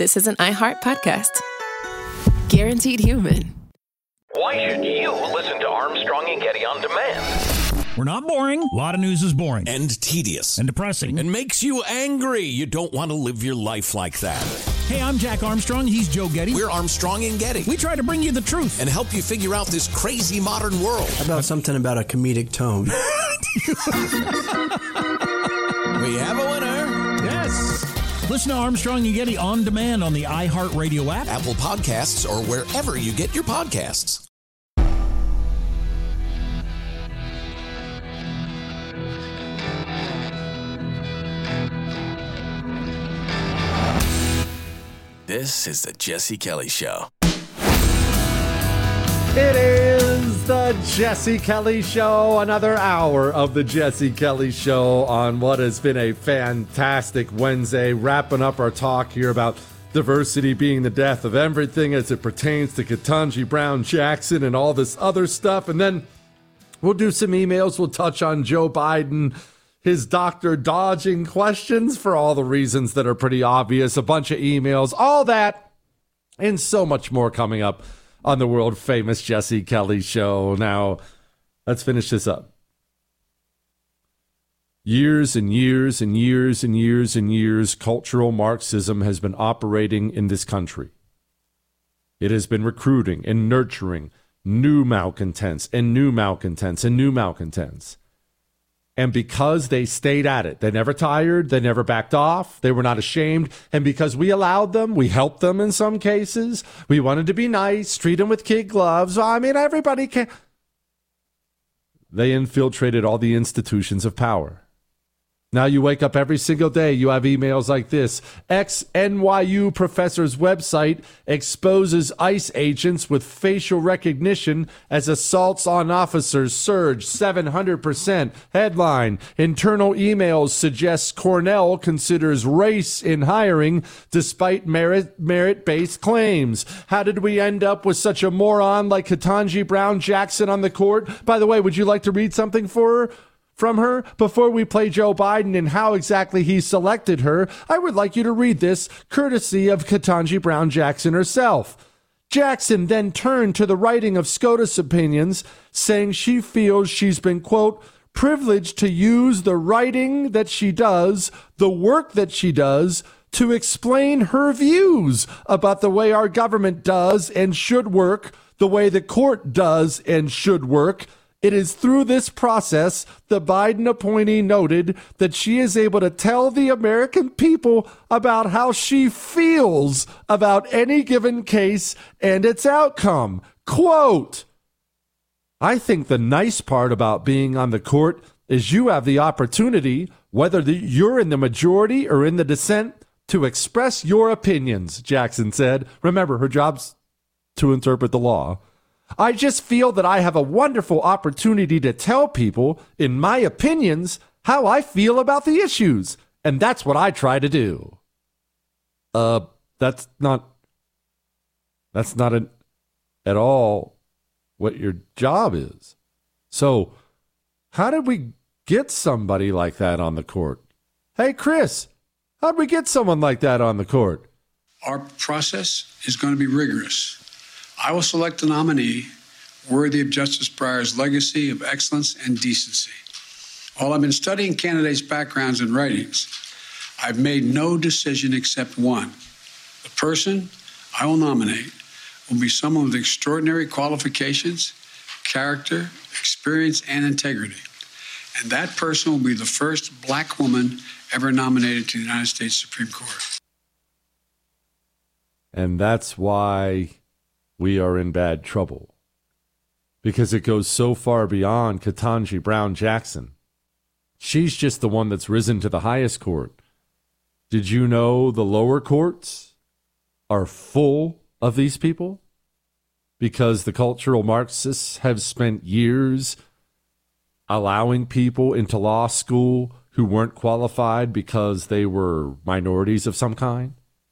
this is an iHeart podcast. Guaranteed human. Why should you listen to Armstrong and Getty on demand? We're not boring. A lot of news is boring. And tedious. And depressing. And makes you angry. You don't want to live your life like that. Hey, I'm Jack Armstrong. He's Joe Getty. We're Armstrong and Getty. We try to bring you the truth. And help you figure out this crazy modern world. How about something about a comedic tone? We have a winner. Yes. Listen to Armstrong and Getty on demand on the iHeartRadio app, Apple Podcasts, or wherever you get your podcasts. This is the Jesse Kelly Show. It is the Jesse Kelly Show, another hour of the Jesse Kelly Show on what has been a fantastic Wednesday, wrapping up our talk here about diversity being the death of everything as it pertains to Ketanji Brown Jackson and all this other stuff. And then we'll do some emails. We'll touch on Joe Biden, his doctor dodging questions for all the reasons that are pretty obvious, a bunch of emails, all that, and so much more coming up on the world famous Jesse Kelly Show. Now, let's finish this up. Years and years and years and years and years, cultural Marxism has been operating in this country. It has been recruiting and nurturing new malcontents and new malcontents and new malcontents. And because they stayed at it, they never tired, they never backed off, they were not ashamed. And because we allowed them, we helped them in some cases, we wanted to be nice, treat them with kid gloves. I mean, everybody can. They infiltrated all the institutions of power. Now you wake up every single day, you have emails like this. Ex-NYU professor's website exposes ICE agents with facial recognition as assaults on officers surge 700%. Headline, internal emails suggests Cornell considers race in hiring despite merit-based claims. How did we end up with such a moron like Ketanji Brown Jackson on the court? By the way, would you like to read something from her? Before we play Joe Biden and how exactly he selected her, I would like you to read this, courtesy of Ketanji Brown Jackson herself. Jackson then turned to the writing of SCOTUS opinions, saying she feels she's been, quote, privileged to use the writing that she does, the work that she does, to explain her views about the way our government does and should work, the way the court does and should work. It is through this process, the Biden appointee noted, that she is able to tell the American people about how she feels about any given case and its outcome. Quote, I think the nice part about being on the court is you have the opportunity, whether you're in the majority or in the dissent, to express your opinions, Jackson said. Remember, her job's to interpret the law. I just feel that I have a wonderful opportunity to tell people, in my opinions, how I feel about the issues. And that's what I try to do. That's not at all what your job is. So how did we get somebody like that on the court? Hey, Chris, how'd we get someone like that on the court? Our process is going to be rigorous. I will select a nominee worthy of Justice Breyer's legacy of excellence and decency. While I've been studying candidates' backgrounds and writings, I've made no decision except one. The person I will nominate will be someone with extraordinary qualifications, character, experience, and integrity. And that person will be the first Black woman ever nominated to the United States Supreme Court. And that's why we are in bad trouble, because it goes so far beyond Ketanji Brown Jackson. She's just the one that's risen to the highest court. Did you know the lower courts are full of these people? Because the cultural Marxists have spent years allowing people into law school who weren't qualified because they were minorities of some kind.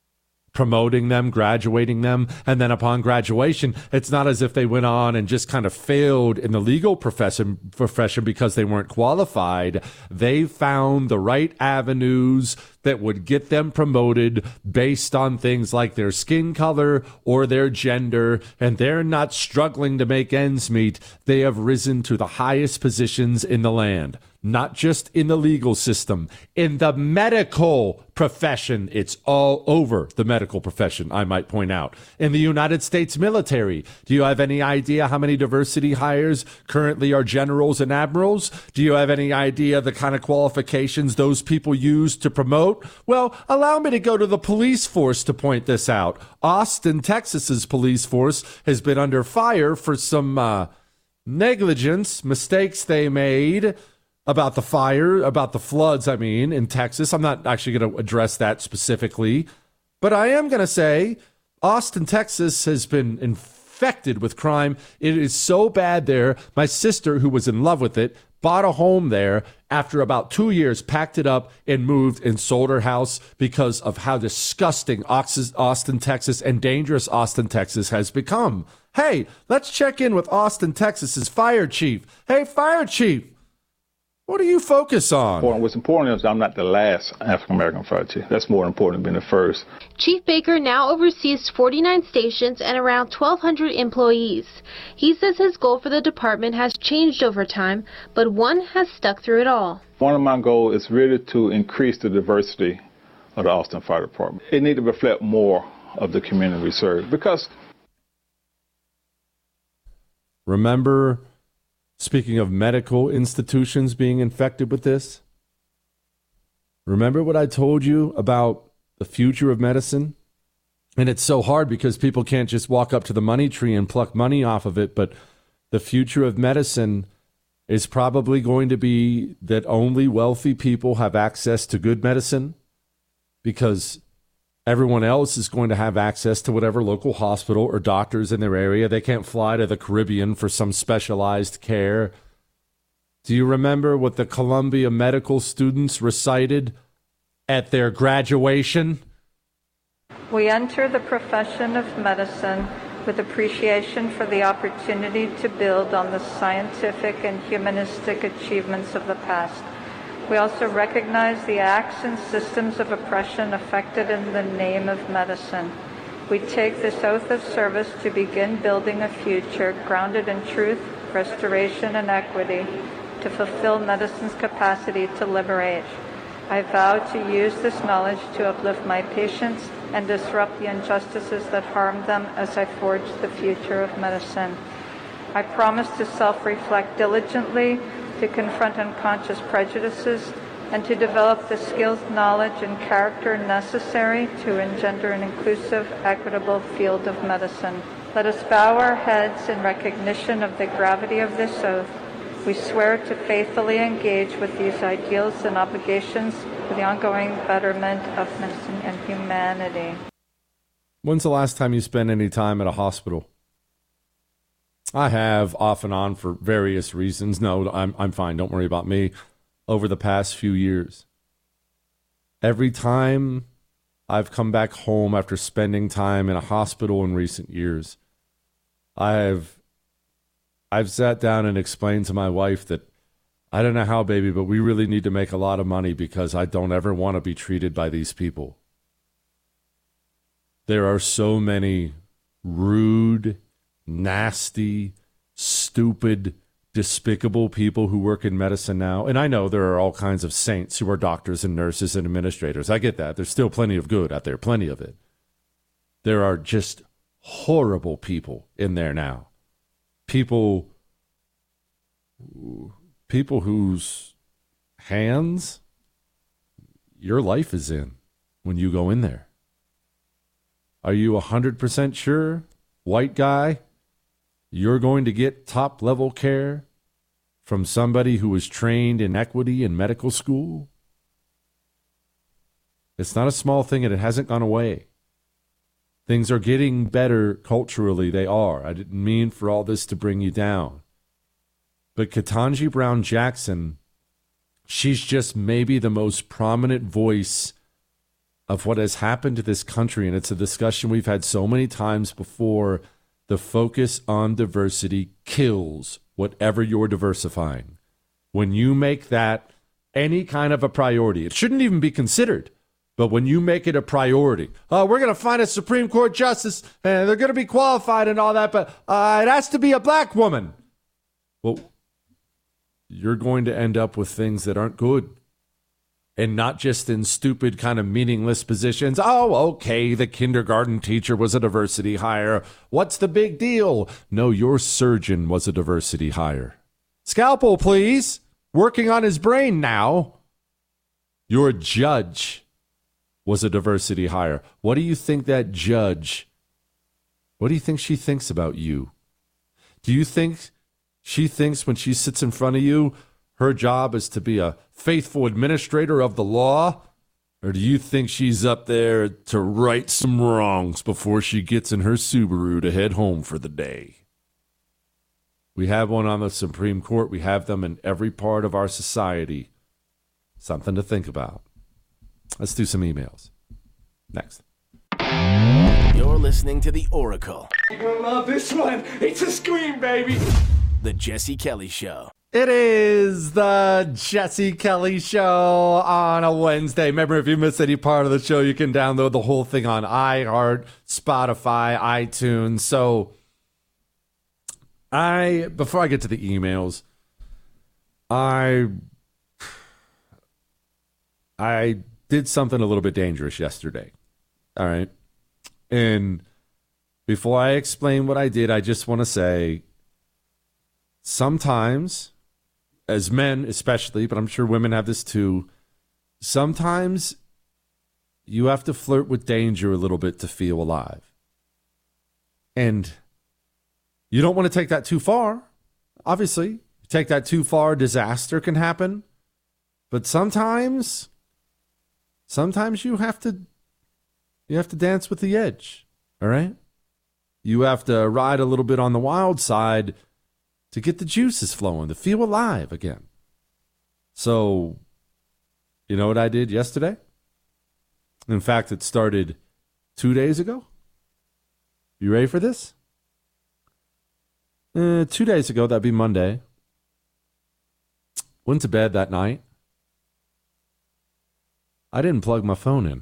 promoting them, graduating them, and then upon graduation, it's not as if they went on and just kind of failed in the legal profession because they weren't qualified. They found the right avenues that would get them promoted based on things like their skin color or their gender, and they're not struggling to make ends meet. They have risen to the highest positions in the land. Not just in the legal system, in the medical profession. It's all over the medical profession, I might point out. In the United States military, do you have any idea how many diversity hires currently are generals and admirals? Do you have any idea the kind of qualifications those people use to promote? Well, allow me to go to the police force to point this out. Austin, Texas's police force has been under fire for some negligence, mistakes they made about the fire, about the floods, in Texas. I'm not actually going to address that specifically, but I am going to say Austin, Texas has been infected with crime. It is so bad there. My sister, who was in love with it, bought a home there after about 2 years, packed it up and moved and sold her house because of how disgusting Austin, Texas and dangerous Austin, Texas has become. Hey, let's check in with Austin, Texas's fire chief. Hey, fire chief. What do you focus on? What's important is I'm not the last African-American fire chief. That's more important than being the first. Chief Baker now oversees 49 stations and around 1,200 employees. He says his goal for the department has changed over time, but one has stuck through it all. One of my goals is really to increase the diversity of the Austin Fire Department. It needs to reflect more of the community we serve because... Remember... Speaking of medical institutions being infected with this, remember what I told you about the future of medicine? And it's so hard because people can't just walk up to the money tree and pluck money off of it, but the future of medicine is probably going to be that only wealthy people have access to good medicine because everyone else is going to have access to whatever local hospital or doctors in their area. They can't fly to the Caribbean for some specialized care. Do you remember what the Columbia medical students recited at their graduation? We enter the profession of medicine with appreciation for the opportunity to build on the scientific and humanistic achievements of the past. We also recognize the acts and systems of oppression affected in the name of medicine. We take this oath of service to begin building a future grounded in truth, restoration, and equity to fulfill medicine's capacity to liberate. I vow to use this knowledge to uplift my patients and disrupt the injustices that harm them as I forge the future of medicine. I promise to self-reflect diligently, to confront unconscious prejudices, and to develop the skills, knowledge, and character necessary to engender an inclusive, equitable field of medicine. Let us bow our heads in recognition of the gravity of this oath. We swear to faithfully engage with these ideals and obligations for the ongoing betterment of medicine and humanity. When's the last time you spent any time at a hospital? I have, off and on, for various reasons. No, I'm fine. Don't worry about me. Over the past few years, every time I've come back home after spending time in a hospital in recent years, I've sat down and explained to my wife that I don't know how, baby, but we really need to make a lot of money because I don't ever want to be treated by these people. There are so many rude, nasty, stupid, despicable people who work in medicine now. And I know there are all kinds of saints who are doctors and nurses and administrators. I get that. There's still plenty of good out there, plenty of it. There are just horrible people in there now. People whose hands your life is in when you go in there. Are you 100% sure, white guy, you're going to get top-level care from somebody who was trained in equity in medical school? It's not a small thing, and it hasn't gone away. Things are getting better culturally. They are. I didn't mean for all this to bring you down. But Ketanji Brown Jackson, she's just maybe the most prominent voice of what has happened to this country, and it's a discussion we've had so many times before, the focus on diversity kills whatever you're diversifying. When you make that any kind of a priority, it shouldn't even be considered, but when you make it a priority, we're going to find a Supreme Court justice, and they're going to be qualified and all that, but it has to be a black woman. Well, you're going to end up with things that aren't good. And not just in stupid kind of meaningless positions. Oh, okay, the kindergarten teacher was a diversity hire. What's the big deal? No, your surgeon was a diversity hire. Scalpel, please. Working on his brain now. Your judge was a diversity hire. What do you think that judge, what do you think she thinks about you? Do you think she thinks when she sits in front of you, her job is to be a faithful administrator of the law? Or do you think she's up there to right some wrongs before she gets in her Subaru to head home for the day? We have one on the Supreme Court. We have them in every part of our society. Something to think about. Let's do some emails. Next. You're listening to The Oracle. You're going to love this one. It's a scream, baby. The Jesse Kelly Show. It is the Jesse Kelly Show on a Wednesday. Remember, if you missed any part of the show, you can download the whole thing on iHeart, Spotify, iTunes. So, before I get to the emails, I did something a little bit dangerous yesterday. All right. And before I explain what I did, I just want to say, sometimes, as men especially, but I'm sure women have this too, sometimes you have to flirt with danger a little bit to feel alive. And you don't want to take that too far. Obviously, you take that too far, disaster can happen. But sometimes you have to dance with the edge, all right? You have to ride a little bit on the wild side to get the juices flowing, to feel alive again. So, you know what I did yesterday? In fact, it started 2 days ago. You ready for this? 2 days ago, that'd be Monday. Went to bed that night. I didn't plug my phone in.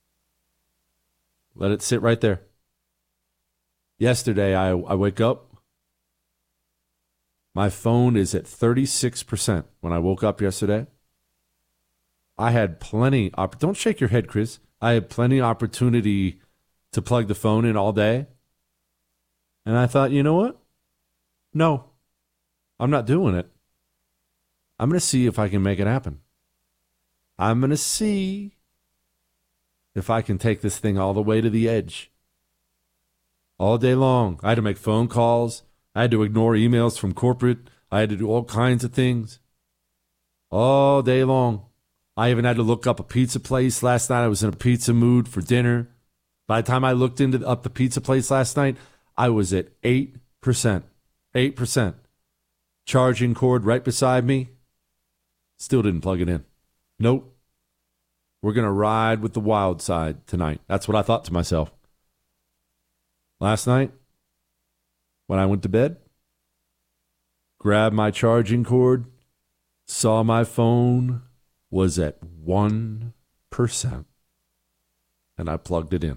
Let it sit right there. Yesterday, I wake up. My phone is at 36% when I woke up yesterday. I had plenty. Don't shake your head, Chris. I had plenty opportunity to plug the phone in all day. And I thought, you know what? No, I'm not doing it. I'm going to see if I can make it happen. I'm going to see if I can take this thing all the way to the edge. All day long. I had to make phone calls. I had to ignore emails from corporate. I had to do all kinds of things. All day long. I even had to look up a pizza place last night. I was in a pizza mood for dinner. By the time I looked up the pizza place last night, I was at 8%. 8%. Charging cord right beside me. Still didn't plug it in. Nope. We're going to ride with the wild side tonight. That's what I thought to myself. Last night, when I went to bed, grabbed my charging cord, saw my phone was at 1%, and I plugged it in.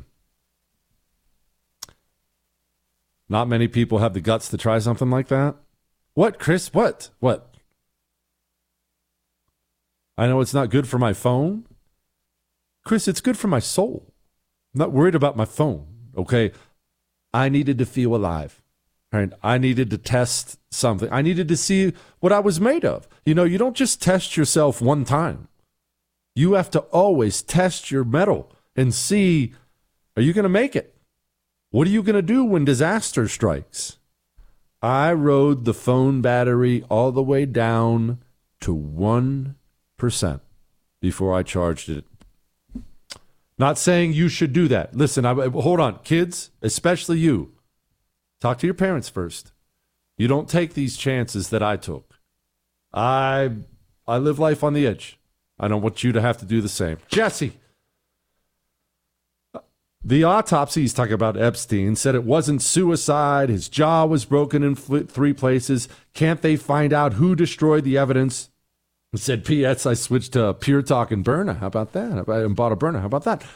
Not many people have the guts to try something like that. What, Chris? What? I know it's not good for my phone. Chris, it's good for my soul. I'm not worried about my phone, okay? I needed to feel alive. Right? I needed to test something. I needed to see what I was made of. You know, you don't just test yourself one time. You have to always test your mettle and see, are you going to make it? What are you going to do when disaster strikes? I rode the phone battery all the way down to 1% before I charged it. Not saying you should do that. Listen, hold on. Kids, especially you, talk to your parents first. You don't take these chances that I took. I live life on the edge. I don't want you to have to do the same. Jesse, The autopsy, he's talking about Epstein, said it wasn't suicide. His jaw was broken in 3 places. Can't they find out who destroyed the evidence? He said, P.S. I switched to Pure Talk and Berna. How about that? I bought a Berna. How about that?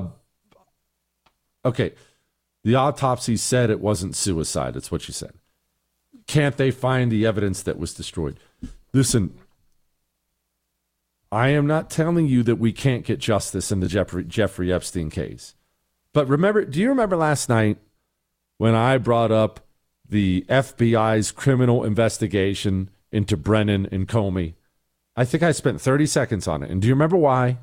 Okay. The autopsy said it wasn't suicide. That's what she said. Can't they find the evidence that was destroyed? Listen, I am not telling you that we can't get justice in the Jeffrey Epstein case. But do you remember last night when I brought up the FBI's criminal investigation into Brennan and Comey? I think I spent 30 seconds on it. And do you remember why?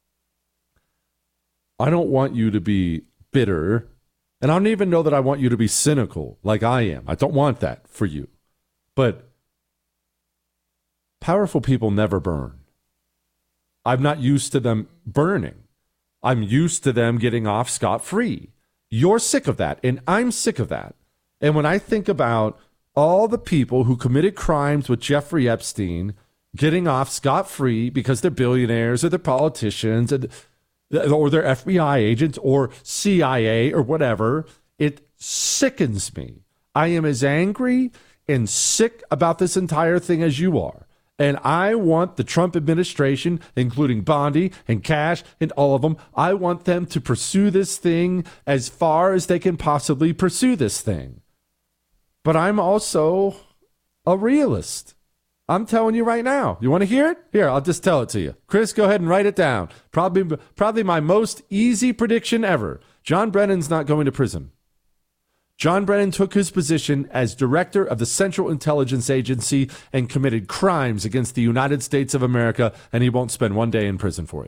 I don't want you to be bitter. And I don't even know that I want you to be cynical like I am. I don't want that for you. But powerful people never burn. I'm not used to them burning. I'm used to them getting off scot-free. You're sick of that, and I'm sick of that. And when I think about all the people who committed crimes with Jeffrey Epstein getting off scot-free because they're billionaires or they're politicians or they're FBI agents or CIA or whatever, it sickens me. I am as angry and sick about this entire thing as you are. And I want the Trump administration, including Bondi and Cash and all of them, I want them to pursue this thing as far as they can possibly pursue this thing. But I'm also a realist. I'm telling you right now. You want to hear it? Here, I'll just tell it to you. Chris, go ahead and write it down. Probably my most easy prediction ever. John Brennan's not going to prison. John Brennan took his position as director of the Central Intelligence Agency and committed crimes against the United States of America, and he won't spend one day in prison for it.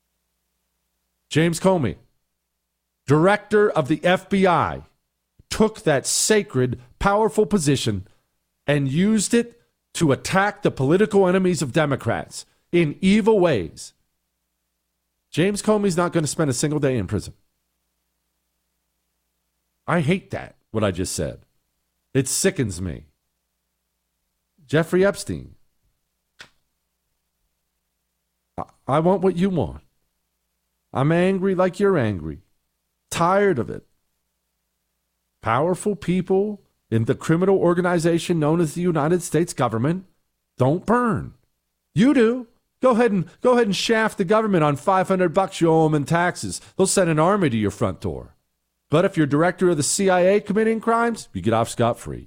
James Comey, director of the FBI, took that sacred, powerful position and used it to attack the political enemies of Democrats in evil ways. James Comey's not going to spend a single day in prison. I hate that, what I just said. It sickens me. Jeffrey Epstein. I want what you want. I'm angry like you're angry. Tired of it. Powerful people in the criminal organization known as the United States government don't burn. You do. Go ahead and shaft the government on $500 you owe them in taxes. They'll send an army to your front door. But if you're director of the CIA committing crimes, you get off scot-free.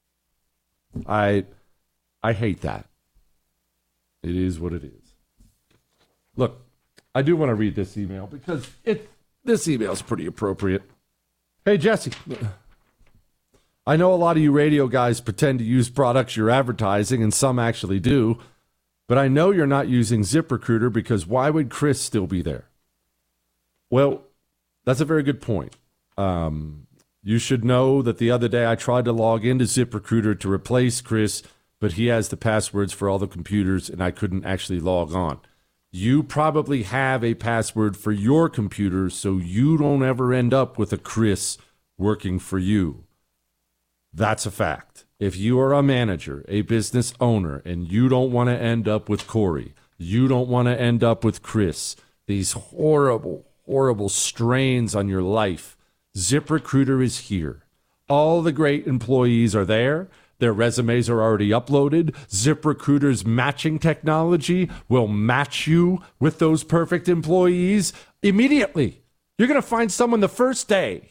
I hate that. It is what it is. Look, I do want to read this email because this email is pretty appropriate. Hey, Jesse, I know a lot of you radio guys pretend to use products you're advertising, and some actually do, but I know you're not using ZipRecruiter because why would Chris still be there? Well, that's a very good point. You should know that the other day I tried to log into ZipRecruiter to replace Chris, but he has the passwords for all the computers and I couldn't actually log on. You probably have a password for your computer so you don't ever end up with a Chris working for you. That's a fact. If you are a manager, a business owner, and you don't want to end up with Corey, you don't want to end up with Chris, these horrible, horrible strains on your life, ZipRecruiter is here. All the great employees are there. Their resumes are already uploaded. ZipRecruiter's matching technology will match you with those perfect employees immediately. You're going to find someone the first day.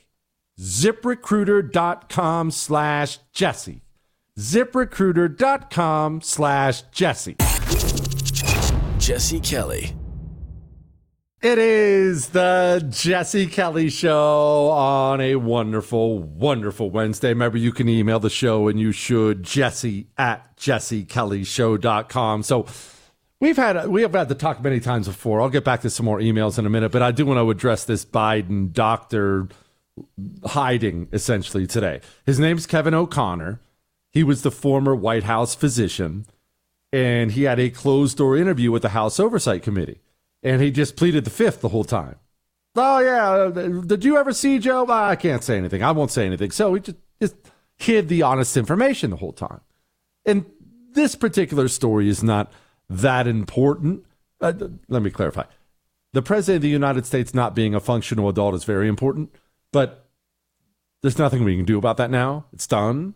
ZipRecruiter.com/Jesse. ZipRecruiter.com/Jesse. Jesse Kelly. It is the Jesse Kelly Show on a wonderful, wonderful Wednesday. Remember, you can email the show, and you should, jesse@jessekellyshow.com. So we have had to talk many times before. I'll get back to some more emails in a minute, but I do want to address this Biden doctor hiding, essentially, today. His name's Kevin O'Connor. He was the former White House physician, and he had a closed-door interview with the House Oversight Committee. And he just pleaded the fifth the whole time. Oh, yeah, did you ever see Joe? I can't say anything. I won't say anything. So he just hid the honest information the whole time. And this particular story is not that important. Let me clarify. the president of the United States not being a functional adult is very important, but there's nothing we can do about that now. It's done.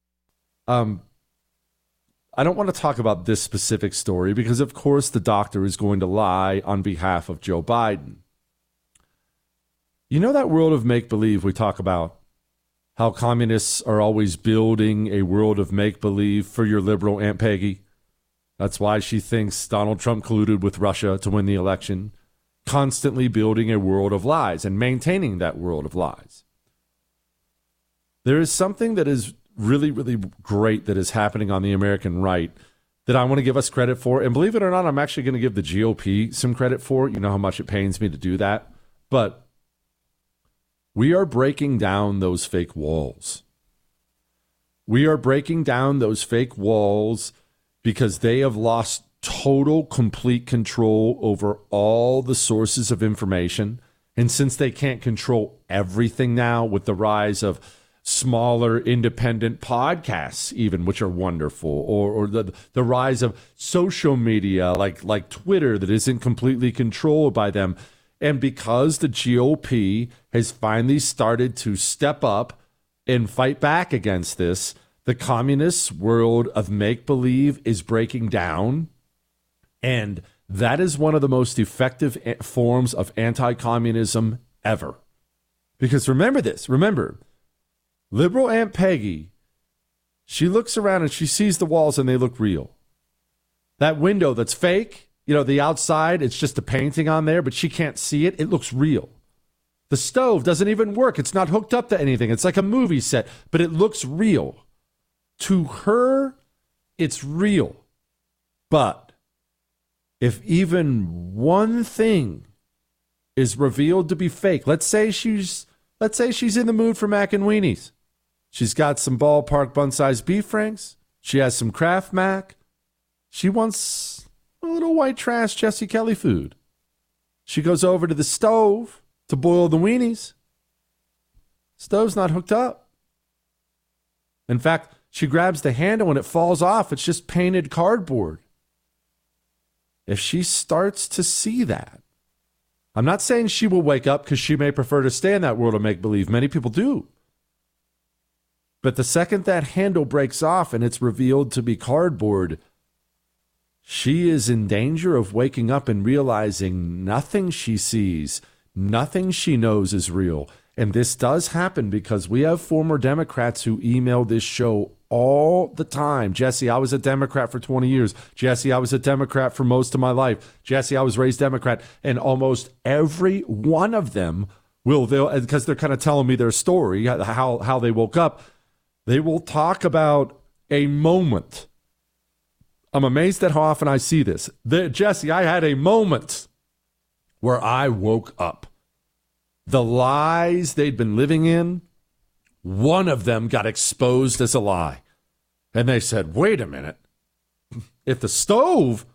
I don't want to talk about this specific story because, of course, the doctor is going to lie on behalf of Joe Biden. You know that world of make-believe we talk about? How communists are always building a world of make-believe for your liberal Aunt Peggy. That's why she thinks Donald Trump colluded with Russia to win the election. Constantly building a world of lies and maintaining that world of lies. There is something that is really, really great that is happening on the American right that I want to give us credit for. And believe it or not, I'm actually going to give the GOP some credit for. You know how much it pains me to do that. But we are breaking down those fake walls. We are breaking down those fake walls because they have lost total, complete control over all the sources of information. And since they can't control everything now with the rise of smaller independent podcasts even, which are wonderful, or the rise of social media like Twitter that isn't completely controlled by them. And because the GOP has finally started to step up and fight back against this, the communist world of make-believe is breaking down. And that is one of the most effective forms of anti-communism ever. Because remember this, liberal Aunt Peggy, she looks around and she sees the walls and they look real. That window that's fake, the outside, it's just a painting on there, but she can't see it. It looks real. The stove doesn't even work. It's not hooked up to anything. It's like a movie set, but it looks real. To her, it's real. But if even one thing is revealed to be fake, let's say she's in the mood for mac and weenies. She's got some ballpark bun-sized beef franks. She has some Kraft Mac. She wants a little white trash Jesse Kelly food. She goes over to the stove to boil the weenies. Stove's not hooked up. In fact, she grabs the handle and it falls off. It's just painted cardboard. If she starts to see that, I'm not saying she will wake up because she may prefer to stay in that world of make-believe. Many people do. But the second that handle breaks off and it's revealed to be cardboard, she is in danger of waking up and realizing nothing she sees, nothing she knows is real. And this does happen because we have former Democrats who email this show all the time. Jesse, I was a Democrat for 20 years. Jesse, I was a Democrat for most of my life. Jesse, I was raised Democrat. And almost every one of them because they're kind of telling me their story, how they woke up, they will talk about a moment. I'm amazed at how often I see this. Jesse, I had a moment where I woke up. The lies they'd been living in, one of them got exposed as a lie. And they said, wait a minute. If the stove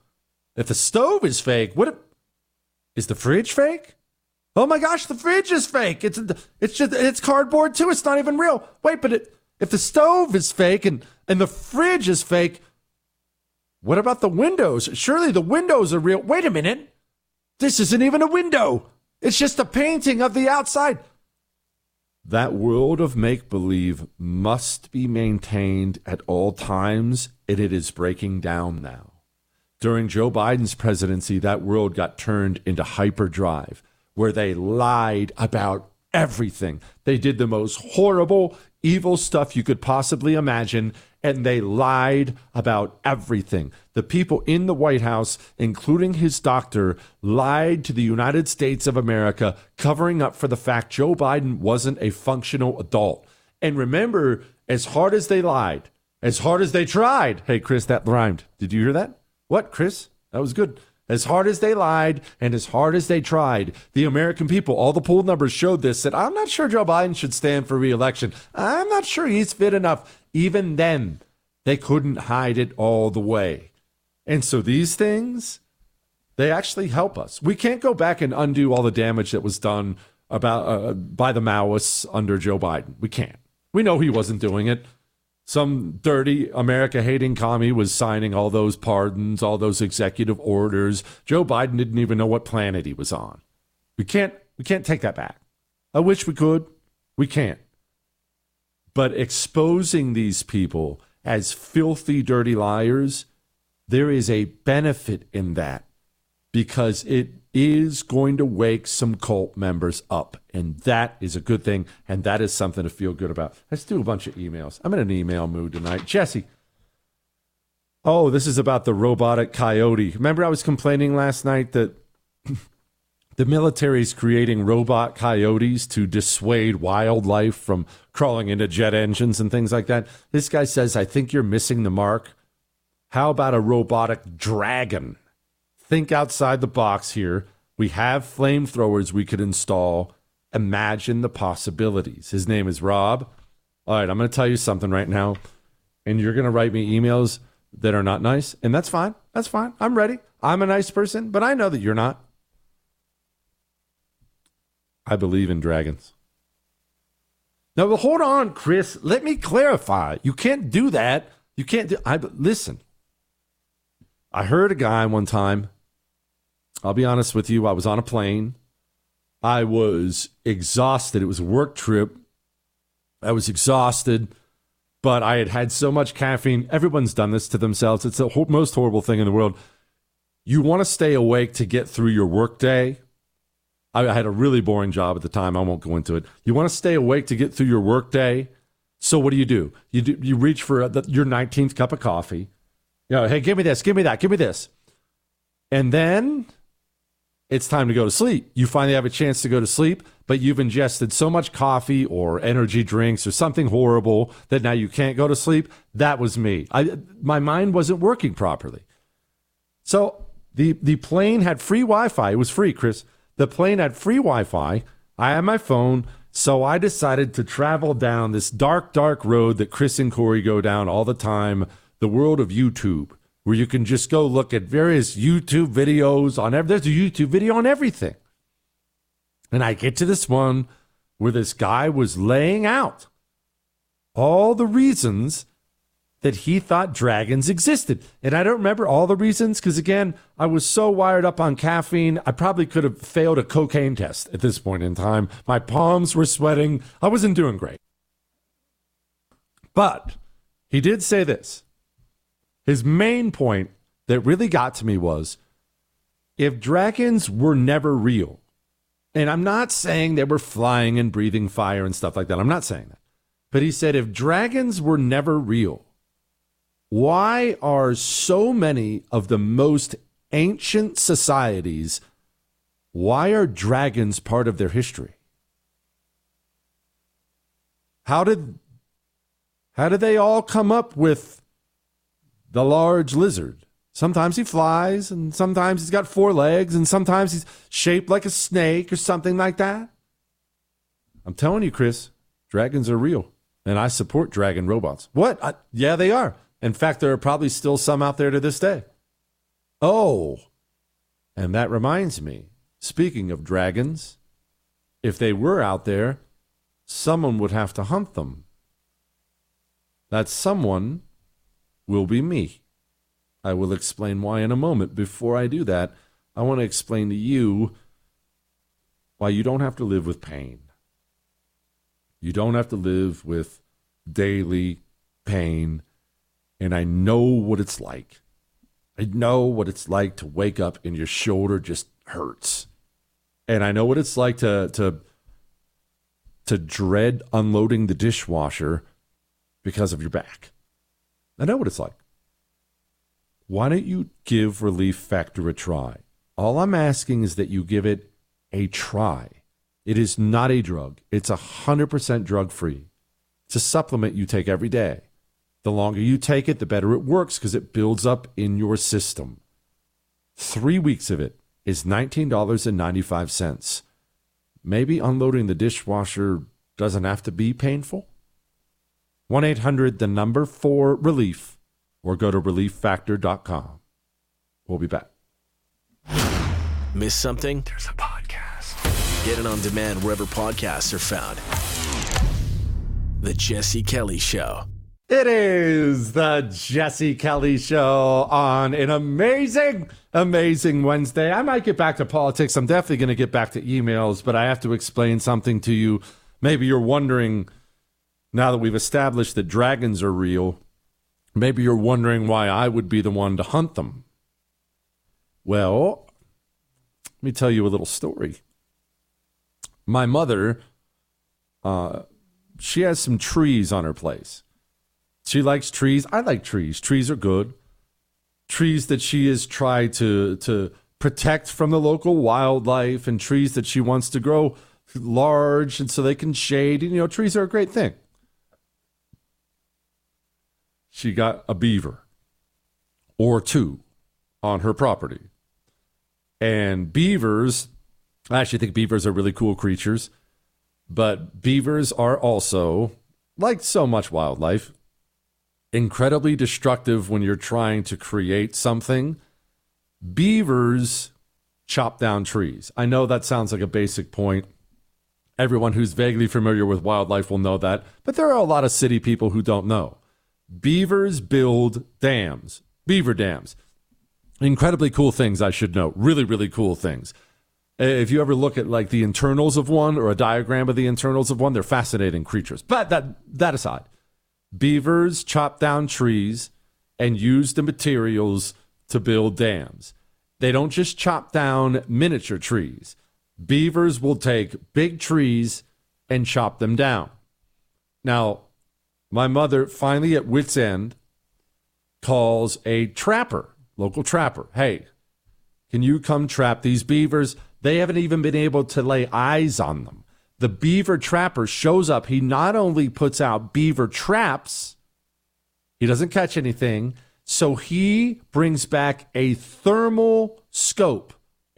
is fake, is the fridge fake? Oh my gosh, the fridge is fake. It's cardboard too. It's not even real. Wait, but if the stove is fake and the fridge is fake, what about the windows? Surely the windows are real. Wait a minute. This isn't even a window. It's just a painting of the outside. That world of make-believe must be maintained at all times, and it is breaking down now. During Joe Biden's presidency, that world got turned into hyperdrive, where they lied about everything. They did the most horrible, evil stuff you could possibly imagine, and they lied about everything. The people in the White House, including his doctor, lied to the United States of America, covering up for the fact Joe Biden wasn't a functional adult. And remember, as hard as they lied, as hard as they tried. Hey, Chris, that rhymed. Did you hear that? What, Chris? That was good. As hard as they lied and as hard as they tried, the American people, all the poll numbers showed this, said, I'm not sure Joe Biden should stand for re-election. I'm not sure he's fit enough. Even then, they couldn't hide it all the way. And so these things, they actually help us. We can't go back and undo all the damage that was done by the Maoists under Joe Biden. We can't. We know he wasn't doing it. Some dirty America-hating commie was signing all those pardons, all those executive orders. Joe Biden didn't even know what planet he was on. We can't take that back. I wish we could. We can't. But exposing these people as filthy, dirty liars, there is a benefit in that because it is going to wake some cult members up. And that is a good thing. And that is something to feel good about. Let's do a bunch of emails. I'm in an email mood tonight. Jesse. Oh, this is about the robotic coyote. Remember I was complaining last night that the military is creating robot coyotes to dissuade wildlife from crawling into jet engines and things like that. This guy says, I think you're missing the mark. How about a robotic dragon? Think outside the box here. We have flamethrowers we could install. Imagine the possibilities. His name is Rob. All right, I'm going to tell you something right now, and you're going to write me emails that are not nice, and that's fine. That's fine. I'm ready. I'm a nice person, but I know that you're not. I believe in dragons. Now, but hold on, Chris. Let me clarify. You can't do that. You can't do. Listen. I heard a guy one time. I'll be honest with you. I was on a plane. I was exhausted. It was a work trip. I was exhausted, but I had had so much caffeine. Everyone's done this to themselves. It's the most horrible thing in the world. You want to stay awake to get through your work day. I had a really boring job at the time. I won't go into it. You want to stay awake to get through your work day. So what do? You reach for your 19th cup of coffee. You know, hey, give me this, give me that, give me this. And then it's time to go to sleep. You finally have a chance to go to sleep, but you've ingested so much coffee or energy drinks or something horrible that now you can't go to sleep. That was me. My mind wasn't working properly. So the plane had free Wi-Fi. It was free, Chris. The plane had free Wi-Fi. I had my phone, so I decided to travel down this dark, dark road that Chris and Corey go down all the time, the world of YouTube, where you can just go look at various YouTube videos on there's a YouTube video on everything. And I get to this one where this guy was laying out all the reasons that he thought dragons existed. And I don't remember all the reasons because, again, I was so wired up on caffeine, I probably could have failed a cocaine test at this point in time. My palms were sweating. I wasn't doing great. But he did say this. His main point that really got to me was, if dragons were never real, and I'm not saying they were flying and breathing fire and stuff like that. I'm not saying that. But he said, if dragons were never real, why are so many of the most ancient societies, why are dragons part of their history? How did they all come up with the large lizard? Sometimes he flies, and sometimes he's got 4 legs, and sometimes he's shaped like a snake or something like that. I'm telling you, Chris, dragons are real, and I support dragon robots. What? Yeah, they are. In fact, there are probably still some out there to this day. Oh, and that reminds me, speaking of dragons, if they were out there, someone would have to hunt them. That someone will be me. I will explain why in a moment. Before I do that, I want to explain to you why you don't have to live with pain. You don't have to live with daily pain. And I know what it's like. I know what it's like to wake up and your shoulder just hurts. And I know what it's like to dread unloading the dishwasher because of your back. I know what it's like. Why don't you give Relief Factor a try? All I'm asking is that you give it a try. It is not a drug. It's 100% drug-free. It's a supplement you take every day. The longer you take it, the better it works because it builds up in your system. 3 weeks of it is $19.95. Maybe unloading the dishwasher doesn't have to be painful. 1-800-4RELIEF or go to relieffactor.com. We'll be back. Miss something? There's a podcast. Get it on demand wherever podcasts are found. The Jesse Kelly Show. It is the Jesse Kelly Show on an amazing, amazing Wednesday. I might get back to politics. I'm definitely going to get back to emails, but I have to explain something to you. Maybe you're wondering, now that we've established that dragons are real, maybe you're wondering why I would be the one to hunt them. Well, let me tell you a little story. My mother, she has some trees on her place. She likes trees. I like trees. Trees are good. Trees that she has tried to protect from the local wildlife, and trees that she wants to grow large and so they can shade. You know, trees are a great thing. She got a beaver or two on her property. And beavers, I actually think beavers are really cool creatures, but beavers are also, like so much wildlife, incredibly destructive when you're trying to create something. Beavers chop down trees. I know that sounds like a basic point. Everyone who's vaguely familiar with wildlife will know that, but there are a lot of city people who don't know. Beavers build dams, beaver dams. Incredibly cool things, I should note. Really, really cool things. If you ever look at like the internals of one or a diagram of the internals of one, they're fascinating creatures. But that aside, beavers chop down trees and use the materials to build dams. They don't just chop down miniature trees. Beavers will take big trees and chop them down. Now, my mother, finally at wit's end, calls a trapper, local trapper. Hey, can you come trap these beavers? They haven't even been able to lay eyes on them. The beaver trapper shows up. He not only puts out beaver traps, he doesn't catch anything, so he brings back a thermal scope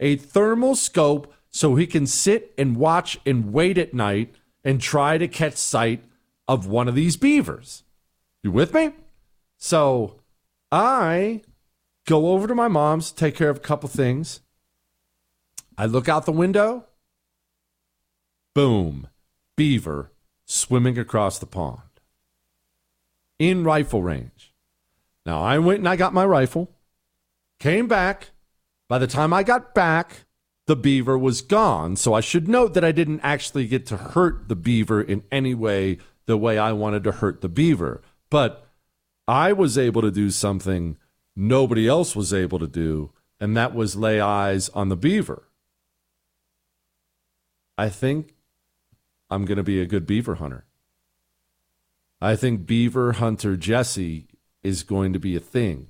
so he can sit and watch and wait at night and try to catch sight of one of these beavers. You with me? So I go over to my mom's, take care of a couple things. I look out the window. Boom. Beaver swimming across the pond. In rifle range. Now, I went and I got my rifle. Came back. By the time I got back, the beaver was gone. So I should note that I didn't actually get to hurt the beaver in any way the way I wanted to hurt the beaver. But I was able to do something nobody else was able to do, and that was lay eyes on the beaver. I think I'm going to be a good beaver hunter. I think beaver hunter Jesse is going to be a thing.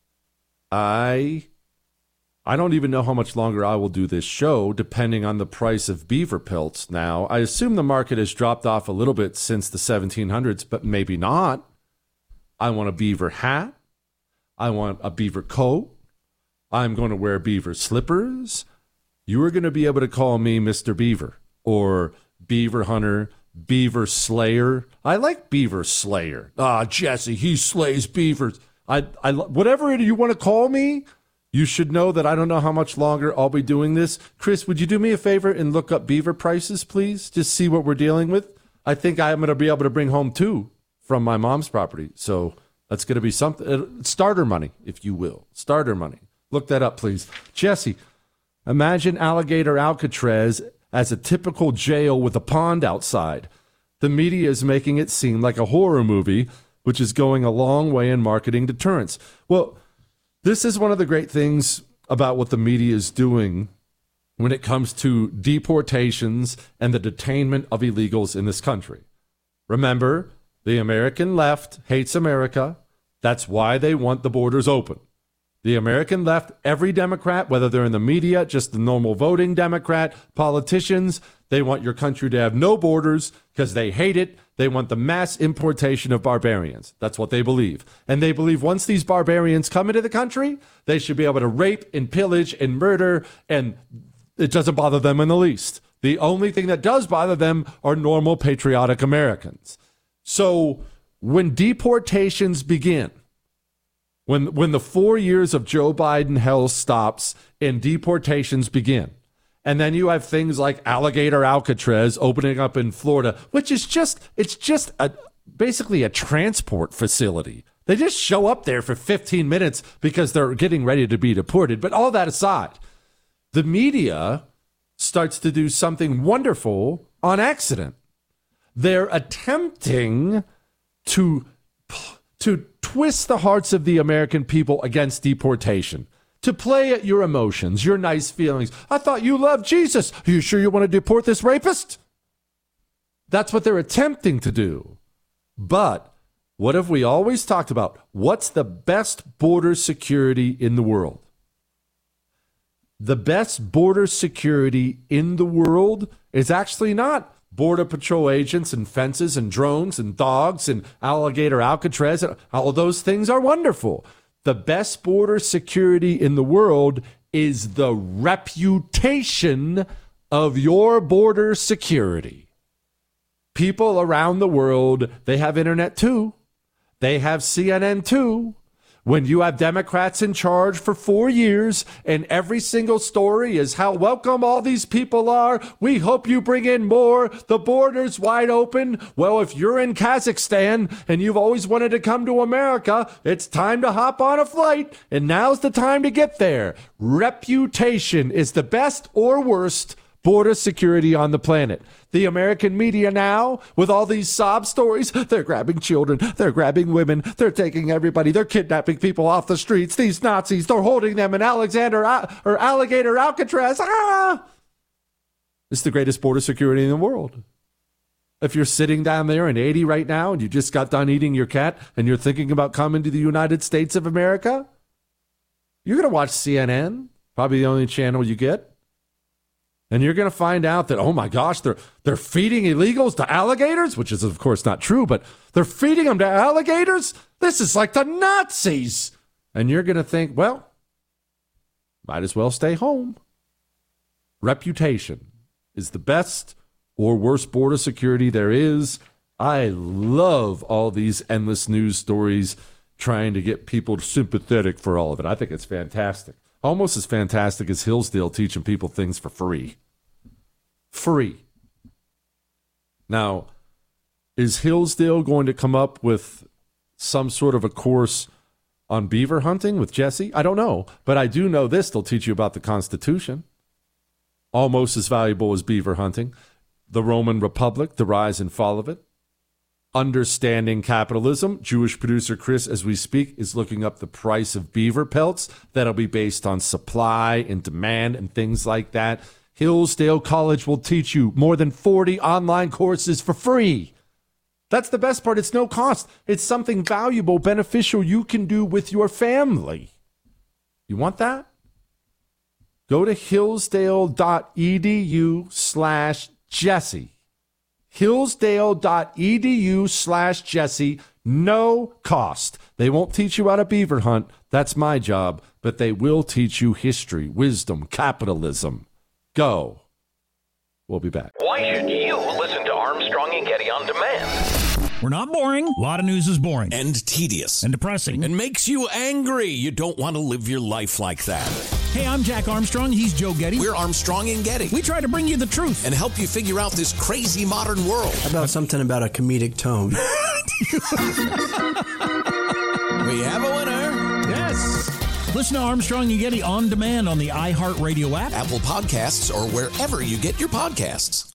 I don't even know how much longer I will do this show, depending on the price of beaver pelts now. I assume the market has dropped off a little bit since the 1700s, but maybe not. I want a beaver hat. I want a beaver coat. I'm going to wear beaver slippers. You are going to be able to call me Mr. Beaver or Beaver Hunter, Beaver Slayer. I like Beaver Slayer. Jesse, he slays beavers. Whatever you want to call me, you should know that I don't know how much longer I'll be doing this. Chris, would you do me a favor and look up beaver prices, please? Just see what we're dealing with. I think I'm going to be able to bring home 2 from my mom's property. So that's going to be something. Starter money, if you will. Starter money. Look that up, please. Jesse, imagine Alligator Alcatraz as a typical jail with a pond outside. The media is making it seem like a horror movie, which is going a long way in marketing deterrence. Well, this is one of the great things about what the media is doing when it comes to deportations and the detainment of illegals in this country. Remember, the American left hates America. That's why they want the borders open. The American left, every Democrat, whether they're in the media, just the normal voting Democrat, politicians, they want your country to have no borders because they hate it. They want the mass importation of barbarians. That's what they believe. And they believe once these barbarians come into the country, they should be able to rape and pillage and murder, and it doesn't bother them in the least. The only thing that does bother them are normal patriotic Americans. So when deportations begin, when the 4 years of Joe Biden hell stops and deportations begin, and then you have things like Alligator Alcatraz opening up in Florida, which is it's just basically a transport facility. They just show up there for 15 minutes because they're getting ready to be deported. But all that aside, the media starts to do something wonderful on accident. They're attempting to twist the hearts of the American people against deportation, to play at your emotions, your nice feelings. I thought you loved Jesus. Are you sure you want to deport this rapist? That's what they're attempting to do. But what have we always talked about? What's the best border security in the world? The best border security in the world is actually not Border Patrol agents and fences and drones and dogs and alligator Alcatraz. All those things are wonderful. The best border security in the world is the reputation of your border security. People around the world, they have internet too. They have CNN too. When you have Democrats in charge for 4 years and every single story is how welcome all these people are, we hope you bring in more, the border's wide open. Well, if you're in Kazakhstan and you've always wanted to come to America, it's time to hop on a flight, and now's the time to get there. Reputation is the best or worst border security on the planet. The American media now, with all these sob stories, they're grabbing children, they're grabbing women, they're taking everybody, they're kidnapping people off the streets, these Nazis, they're holding them in alligator Alcatraz. It's the greatest border security in the world. If you're sitting down there in 80 right now and you just got done eating your cat and you're thinking about coming to the United States of America, you're going to watch CNN, probably the only channel you get. And you're going to find out that, oh my gosh, they're feeding illegals to alligators, which is of course not true, but they're feeding them to alligators? This is like the Nazis. And you're going to think, well, might as well stay home. Reputation is the best or worst border security there is. I love all these endless news stories trying to get people sympathetic for all of it. I think it's fantastic. Almost as fantastic as Hillsdale teaching people things for free. Free. Now, is Hillsdale going to come up with some sort of a course on beaver hunting with Jesse? I don't know. But I do know this. They'll teach you about the Constitution. Almost as valuable as beaver hunting. The Roman Republic, the rise and fall of it. Understanding capitalism. Jewish producer Chris, as we speak, is looking up the price of beaver pelts. That'll be based on supply and demand and things like that. Hillsdale College will teach you more than 40 online courses for free. That's the best part. It's no cost. It's something valuable, beneficial you can do with your family. You want that? Go to hillsdale.edu/Jesse. Hillsdale.edu/Jesse. No cost. They won't teach you how to beaver hunt. That's my job. But they will teach you history, wisdom, capitalism. Go. We'll be back. Why should you listen to Armstrong and Getty on demand? We're not boring. A lot of news is boring. And tedious. And depressing. And makes you angry. You don't want to live your life like that. Hey, I'm Jack Armstrong. He's Joe Getty. We're Armstrong and Getty. We try to bring you the truth. And help you figure out this crazy modern world. How about something about a comedic tone? We have a winner. Yes. Listen to Armstrong and Getty on demand on the iHeartRadio app, Apple Podcasts, or wherever you get your podcasts.